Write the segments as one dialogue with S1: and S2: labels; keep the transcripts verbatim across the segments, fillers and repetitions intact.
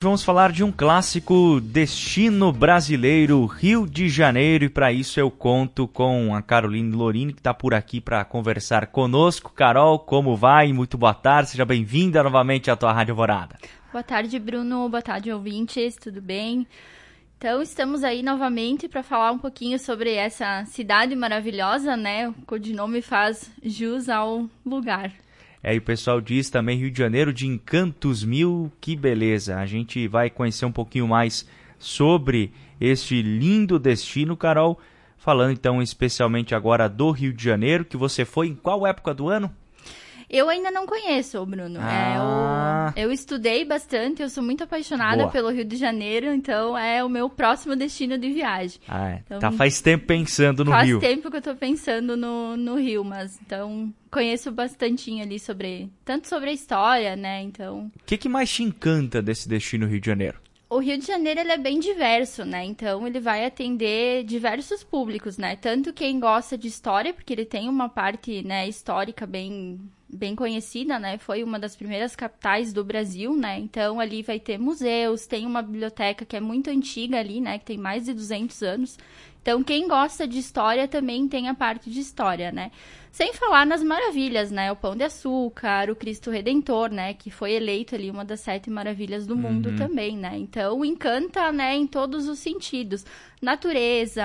S1: Vamos falar de um clássico destino brasileiro, Rio de Janeiro, e para isso eu conto com a Caroline Lorini, que está por aqui para conversar conosco. Carol, como vai? Muito boa tarde, seja bem-vinda novamente à tua Rádio Alvorada.
S2: Boa tarde, Bruno, boa tarde, ouvintes, tudo bem? Então, estamos aí novamente para falar um pouquinho sobre essa cidade maravilhosa, né? O codinome faz jus ao lugar.
S1: É, e o pessoal diz também Rio de Janeiro de encantos mil, que beleza. A gente vai conhecer um pouquinho mais sobre este lindo destino, Carol. Falando então especialmente agora do Rio de Janeiro, que você foi em qual época do ano?
S2: Eu ainda não conheço, Bruno.
S1: Ah.
S2: É, eu, eu estudei bastante, eu sou muito apaixonada
S1: Boa.
S2: pelo Rio de Janeiro, então é o meu próximo destino de viagem.
S1: Ah, é.
S2: Então,
S1: tá faz tempo pensando no
S2: faz
S1: Rio.
S2: Faz tempo que eu tô pensando no, no Rio, mas então conheço bastantinho ali sobre, tanto sobre a história, né, então...
S1: O que, que mais te encanta desse destino Rio de Janeiro?
S2: O Rio de Janeiro, ele é bem diverso, né? Então, ele vai atender diversos públicos, né? Tanto quem gosta de história, porque ele tem uma parte, né, histórica bem, bem conhecida, né? Foi uma das primeiras capitais do Brasil, né? Então, ali vai ter museus, tem uma biblioteca que é muito antiga ali, né? Que tem mais de duzentos anos. Então, quem gosta de história também tem a parte de história, né? Sem falar nas maravilhas, né? O Pão de Açúcar, o Cristo Redentor, né? Que foi eleito ali uma das sete maravilhas do mundo
S1: Uhum.
S2: também, né? Então, encanta, né? Em todos os sentidos. Natureza,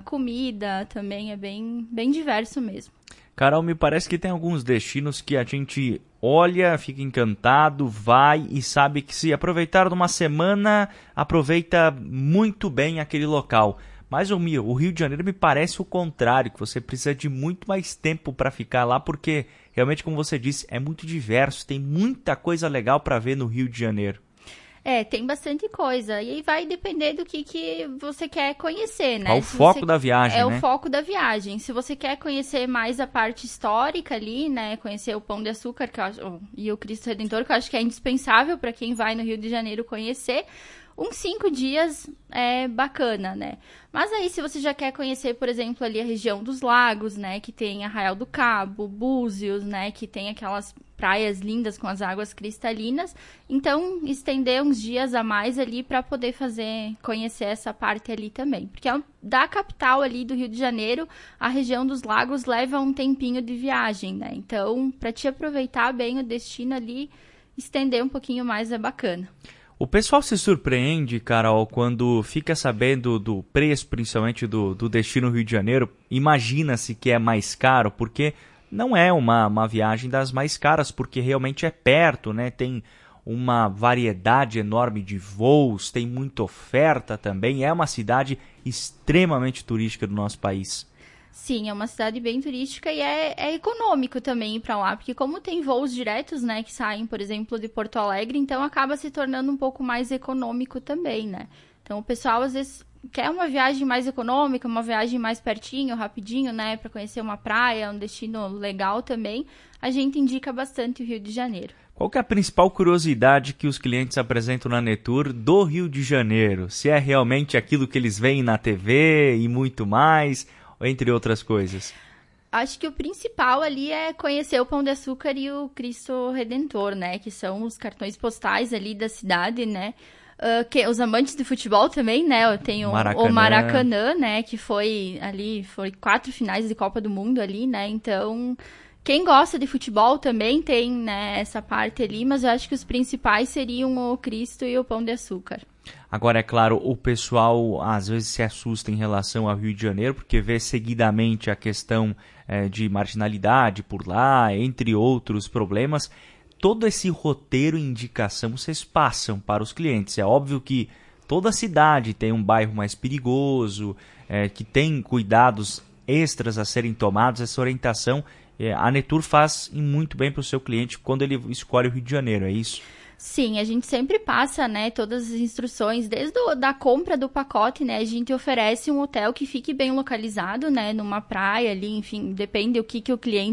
S2: comida também é bem, bem diverso mesmo.
S1: Carol, me parece que tem alguns destinos que a gente olha, fica encantado, vai e sabe que se aproveitar de uma semana, aproveita muito bem aquele local. Mas o Rio de Janeiro me parece o contrário, que você precisa de muito mais tempo para ficar lá, porque realmente, como você disse, é muito diverso, tem muita coisa legal para ver no Rio de Janeiro.
S2: É, tem bastante coisa. E aí vai depender do que, que você quer conhecer, né?
S1: Qual o
S2: Se
S1: foco
S2: você...
S1: da viagem,
S2: é
S1: né?
S2: É o foco da viagem. Se você quer conhecer mais a parte histórica ali, né? Conhecer o Pão de Açúcar que eu acho... e o Cristo Redentor, que eu acho que é indispensável para quem vai no Rio de Janeiro conhecer. Uns cinco dias é bacana, né? Mas aí, se você já quer conhecer, por exemplo, ali a região dos lagos, né? Que tem Arraial do Cabo, Búzios, né? Que tem aquelas praias lindas com as águas cristalinas. Então, estender uns dias a mais ali para poder fazer, conhecer essa parte ali também. Porque da capital ali do Rio de Janeiro, a região dos lagos leva um tempinho de viagem, né? Então, para te aproveitar bem o destino ali, estender um pouquinho mais é bacana.
S1: O pessoal se surpreende, Carol, quando fica sabendo do preço, principalmente do, do destino Rio de Janeiro. Imagina-se que é mais caro, porque não é uma, uma viagem das mais caras, porque realmente é perto, né? Tem uma variedade enorme de voos, tem muita oferta também. É uma cidade extremamente turística do nosso país.
S2: Sim, é uma cidade bem turística e é, é econômico também ir para lá, porque como tem voos diretos, né, que saem, por exemplo, de Porto Alegre, então acaba se tornando um pouco mais econômico também, né? Então o pessoal às vezes quer uma viagem mais econômica, uma viagem mais pertinho, rapidinho, né, para conhecer uma praia, um destino legal também. A gente indica bastante o Rio de Janeiro.
S1: Qual que é a principal curiosidade que os clientes apresentam na Netur do Rio de Janeiro? Se é realmente aquilo que eles veem na T V e muito mais, entre outras coisas?
S2: Acho que o principal ali é conhecer o Pão de Açúcar e o Cristo Redentor, né? Que são os cartões postais ali da cidade, né? Uh, que, os amantes de futebol também, né? Tem o Maracanã. o Maracanã, né? Que foi ali, foi quatro finais de Copa do Mundo ali, né? Então, quem gosta de futebol também tem, né, essa parte ali, mas eu acho que os principais seriam o Cristo e o Pão de Açúcar.
S1: Agora, é claro, o pessoal às vezes se assusta em relação ao Rio de Janeiro, porque vê seguidamente a questão é, de marginalidade por lá, entre outros problemas. Todo esse roteiro e indicação vocês passam para os clientes. É óbvio que toda cidade tem um bairro mais perigoso, é, que tem cuidados extras a serem tomados. Essa orientação é, a Netur faz muito bem para o seu cliente quando ele escolhe o Rio de Janeiro, é isso?
S2: Sim, a gente sempre passa, né, todas as instruções, desde a da compra do pacote, né, a gente oferece um hotel que fique bem localizado, né, numa praia ali, enfim, depende do que, que o cliente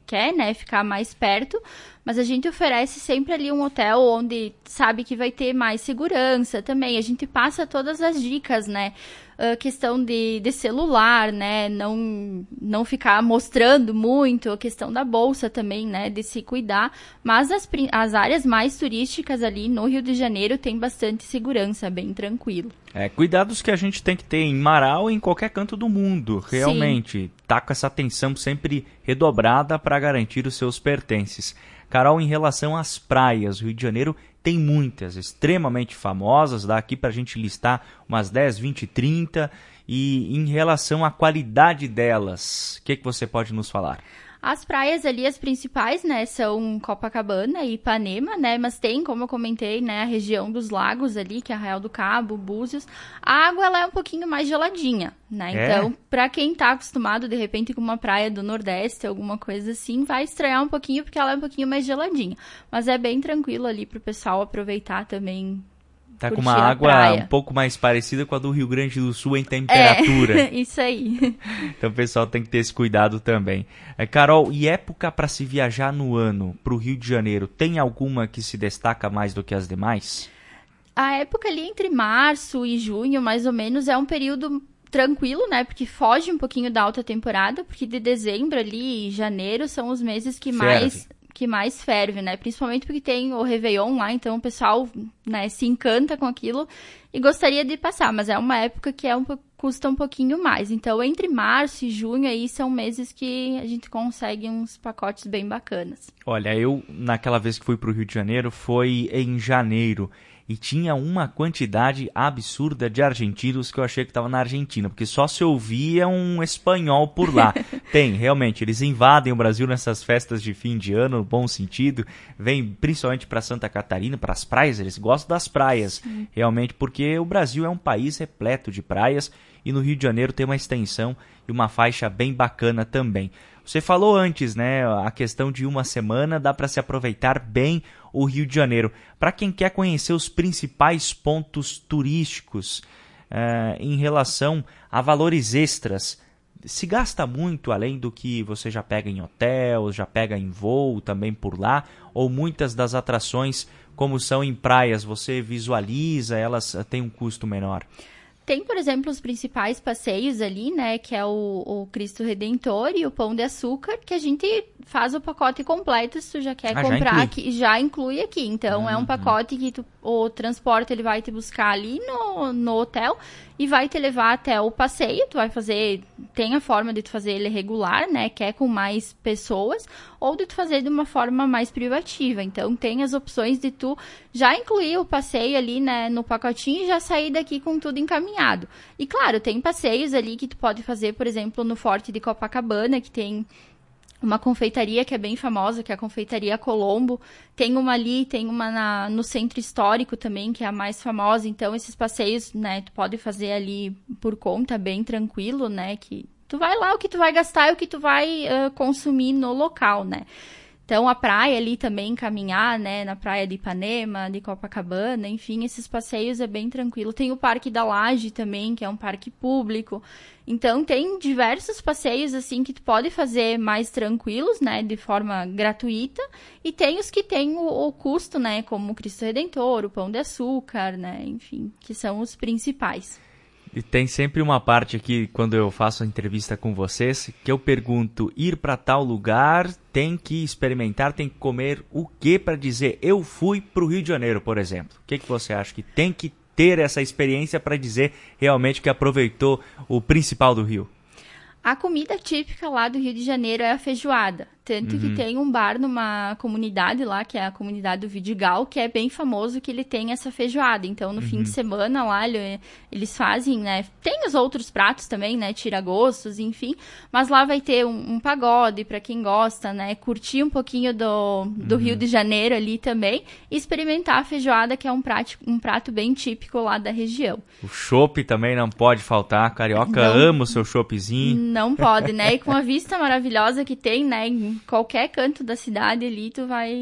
S2: quer, né, ficar mais perto, mas a gente oferece sempre ali um hotel onde sabe que vai ter mais segurança também. A gente passa todas as dicas, né? Uh, questão de, de celular, né? Não, não ficar mostrando muito, a questão da bolsa também, né? De se cuidar. Mas as, as áreas mais turísticas ali no Rio de Janeiro tem bastante segurança, bem tranquilo.
S1: É, cuidados que a gente tem que ter em Marau e em qualquer canto do mundo, realmente. Sim. Tá com essa atenção sempre redobrada para garantir os seus pertences. Carol, em relação às praias, o Rio de Janeiro tem muitas, extremamente famosas, dá aqui para a gente listar umas dez, vinte, trinta, e em relação à qualidade delas, o que, que você pode nos falar?
S2: As praias ali, as principais, né, são Copacabana e Ipanema, né, mas tem, como eu comentei, né, a região dos lagos ali, que é Arraial do Cabo, Búzios. A água, ela é um pouquinho mais geladinha, né,
S1: é?
S2: Então, pra quem tá acostumado, de repente, com uma praia do Nordeste, alguma coisa assim, vai estranhar um pouquinho, porque ela é um pouquinho mais geladinha. Mas é bem tranquilo ali pro pessoal aproveitar também.
S1: Tá com uma água um pouco mais parecida com a do Rio Grande do Sul em temperatura.
S2: É, isso aí.
S1: Então o pessoal tem que ter esse cuidado também. É, Carol, e época para se viajar no ano para o Rio de Janeiro, tem alguma que se destaca mais do que as demais?
S2: A época ali entre março e junho, mais ou menos, é um período tranquilo, né? Porque foge um pouquinho da alta temporada, porque de dezembro ali e janeiro são os meses que
S1: Ferve.
S2: mais... que mais ferve, né? Principalmente porque tem o Réveillon lá, então o pessoal, né, se encanta com aquilo e gostaria de passar, mas é uma época que é um, custa um pouquinho mais. Então, entre março e junho aí são meses que a gente consegue uns pacotes bem bacanas.
S1: Olha, eu, naquela vez que fui para o Rio de Janeiro, foi em janeiro. E tinha uma quantidade absurda de argentinos que eu achei que estava na Argentina, porque só se ouvia um espanhol por lá. Tem, realmente, eles invadem o Brasil nessas festas de fim de ano, no bom sentido. Vêm principalmente para Santa Catarina, para as praias, eles gostam das praias, Sim. realmente, porque o Brasil é um país repleto de praias e no Rio de Janeiro tem uma extensão e uma faixa bem bacana também. Você falou antes, né, a questão de uma semana, dá para se aproveitar bem o Rio de Janeiro. Para quem quer conhecer os principais pontos turísticos uh, em relação a valores extras, se gasta muito além do que você já pega em hotel, já pega em voo também por lá, ou muitas das atrações, como são em praias, você visualiza, elas têm um custo menor?
S2: Tem, por exemplo, os principais passeios ali, né, que é o, o Cristo Redentor e o Pão de Açúcar, que a gente faz o pacote completo se tu já quer ah, comprar, já aqui, já inclui aqui. Então, uhum. é um pacote que tu, o transporte ele vai te buscar ali no, no hotel e vai te levar até o passeio. Tu vai fazer, tem a forma de tu fazer ele regular, né, que é com mais pessoas, ou de tu fazer de uma forma mais privativa. Então, tem as opções de tu já incluir o passeio ali, né, no pacotinho e já sair daqui com tudo encaminhado. E, claro, tem passeios ali que tu pode fazer, por exemplo, no Forte de Copacabana, que tem uma confeitaria que é bem famosa, que é a Confeitaria Colombo. Tem uma ali, tem uma na, no Centro Histórico também, que é a mais famosa. Então, esses passeios, né, tu pode fazer ali por conta, bem tranquilo, né, que tu vai lá, o que tu vai gastar é o que tu vai uh, consumir no local, né. Então, a praia ali também, caminhar, né, na praia de Ipanema, de Copacabana, enfim, esses passeios é bem tranquilo. Tem o Parque da Laje também, que é um parque público. Então, tem diversos passeios, assim, que tu pode fazer mais tranquilos, né, de forma gratuita. E tem os que tem o, o custo, né, como o Cristo Redentor, o Pão de Açúcar, né, enfim, que são os principais.
S1: E tem sempre uma parte aqui, quando eu faço a entrevista com vocês, que eu pergunto, ir para tal lugar, tem que experimentar, tem que comer o quê para dizer, eu fui para o Rio de Janeiro, por exemplo? O que, que você acha que tem que ter essa experiência para dizer realmente que aproveitou o principal do Rio?
S2: A comida típica lá do Rio de Janeiro é a feijoada. Tanto uhum. que tem um bar numa comunidade lá, que é a comunidade do Vidigal, que é bem famoso que ele tem essa feijoada. Então, no uhum. fim de semana lá, ele, eles fazem, né? Tem os outros pratos também, né? Tira-gostos, enfim. Mas lá vai ter um, um pagode pra quem gosta, né? Curtir um pouquinho do, do uhum. Rio de Janeiro ali também. E experimentar a feijoada, que é um prato, um prato bem típico lá da região.
S1: O chopp também não pode faltar. Carioca não, ama o seu choppzinho.
S2: Não pode, né? E com a vista maravilhosa que tem, né? Em qualquer canto da cidade ali, tu vai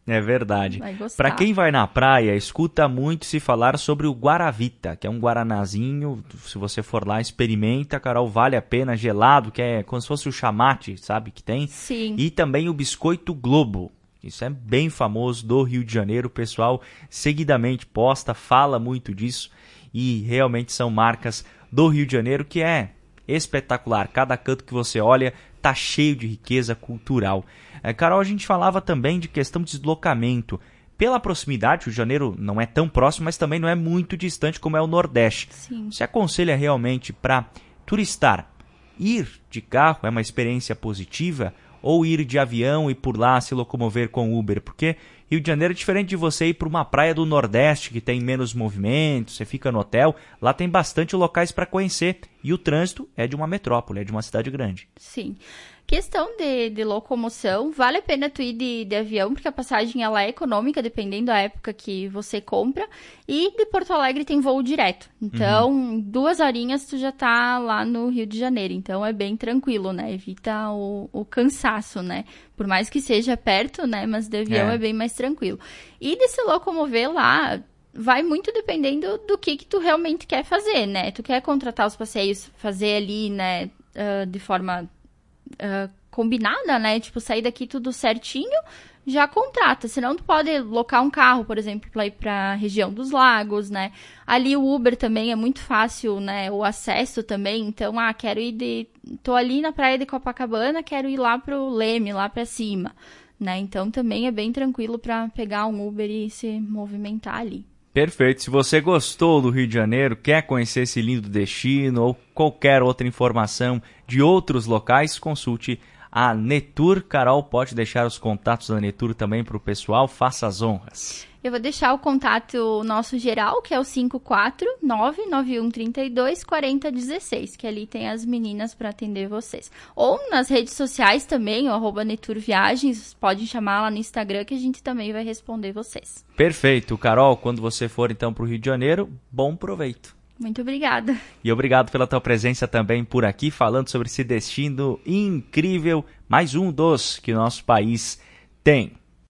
S1: É verdade.
S2: Vai gostar.
S1: Para quem vai na praia, escuta muito se falar sobre o Guaravita, que é um guaranazinho. Se você for lá, experimenta, Carol, vale a pena, gelado, que é como se fosse o chamate, sabe, que tem?
S2: Sim.
S1: E também o Biscoito Globo. Isso é bem famoso do Rio de Janeiro. O pessoal seguidamente posta, fala muito disso. E realmente são marcas do Rio de Janeiro que é espetacular. Cada canto que você olha tá cheio de riqueza cultural. É, Carol, a gente falava também de questão de deslocamento. Pela proximidade, o Rio de Janeiro não é tão próximo, mas também não é muito distante como é o Nordeste.
S2: Sim.
S1: Você aconselha realmente para turistar, ir de carro é uma experiência positiva ou ir de avião e por lá se locomover com Uber? Porque Rio de Janeiro é diferente de você ir para uma praia do Nordeste que tem menos movimento, você fica no hotel, lá tem bastante locais para conhecer e o trânsito é de uma metrópole, é de uma cidade grande.
S2: Sim. Questão de, de locomoção, vale a pena tu ir de, de avião, porque a passagem ela é econômica, dependendo da época que você compra. E de Porto Alegre tem voo direto. Então, uhum. duas horinhas tu já tá lá no Rio de Janeiro. Então, é bem tranquilo, né? Evita o, o cansaço, né? Por mais que seja perto, né? Mas de avião é, é bem mais tranquilo. E de se locomover lá, vai muito dependendo do que, que tu realmente quer fazer, né? Tu quer contratar os passeios, fazer ali, né? Uh, de forma... Uh, combinada, né? Tipo, sair daqui tudo certinho, já contrata. Senão tu pode locar um carro, por exemplo, pra ir pra região dos lagos, né? Ali o Uber também é muito fácil, né? O acesso também. Então, ah, quero ir de... Tô ali na praia de Copacabana, quero ir lá pro Leme, lá pra cima, né? Então, também é bem tranquilo pra pegar um Uber e se movimentar ali.
S1: Perfeito. Se você gostou do Rio de Janeiro, quer conhecer esse lindo destino ou qualquer outra informação de outros locais, consulte a Netur. Carol, pode deixar os contatos da Netur também para o pessoal, faça as honras.
S2: Eu vou deixar o contato nosso geral, que é o cinco quatro nove nove um três dois quatro zero um seis, que ali tem as meninas para atender vocês. Ou nas redes sociais também, o arroba Netur Viagens, podem chamar lá no Instagram que a gente também vai responder vocês.
S1: Perfeito. Carol, quando você for então para o Rio de Janeiro, bom proveito.
S2: Muito obrigada.
S1: E obrigado pela tua presença também por aqui, falando sobre esse destino incrível, mais um dos que o nosso país tem.